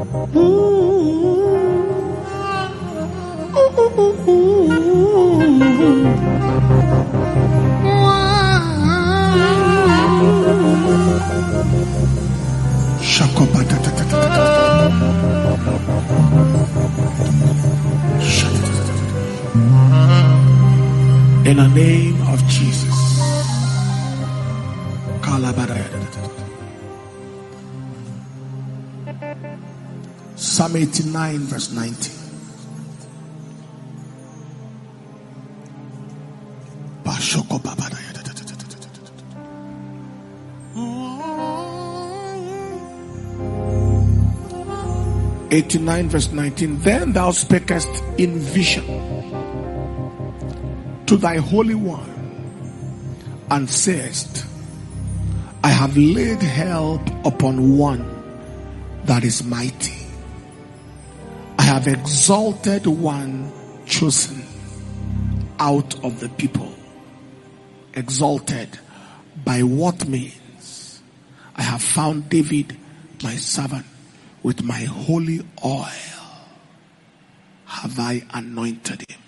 In the name of Jesus. Psalm 89 verse 19. Verse 19. Then thou spakest in vision to thy Holy One and sayest, I have laid help upon one that is mighty. I have exalted one chosen out of the people. Exalted by what means? I have found David my servant, with my holy oil have I anointed him.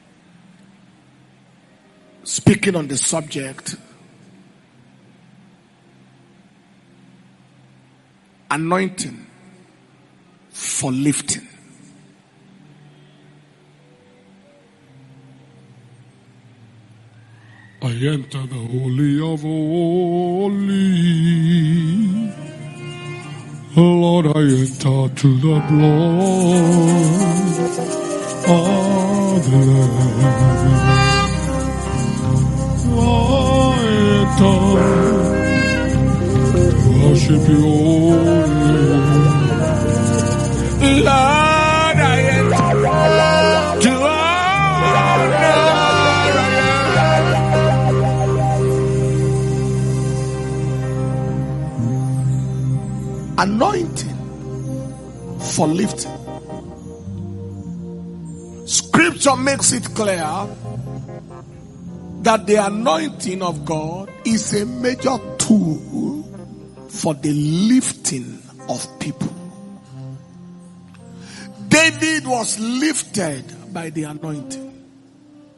Speaking on the subject, anointing for lifting. I enter the Holy of Holies. Lord, I enter to the blood of the Lamb. I enter to worship you, Lord, I enter to anointing for lifting. Scripture makes it clear that the anointing of God is a major tool for the lifting of people. David was lifted by the anointing.